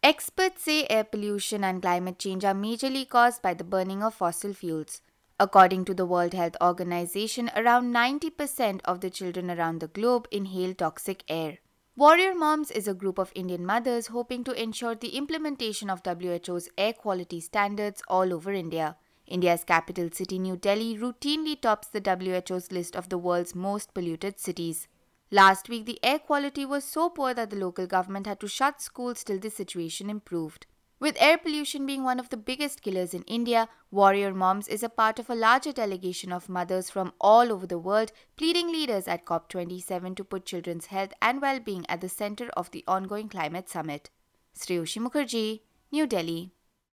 Experts say air pollution and climate change are majorly caused by the burning of fossil fuels. According to the World Health Organization, around 90% of the children around the globe inhale toxic air. Warrior Moms is a group of Indian mothers hoping to ensure the implementation of WHO's air quality standards all over India. India's capital city, New Delhi, routinely tops the WHO's list of the world's most polluted cities. Last week, the air quality was so poor that the local government had to shut schools till the situation improved. With air pollution being one of the biggest killers in India, Warrior Moms is a part of a larger delegation of mothers from all over the world pleading leaders at COP27 to put children's health and well being at the center of the ongoing climate summit. Sriyoshi Mukherjee, New Delhi.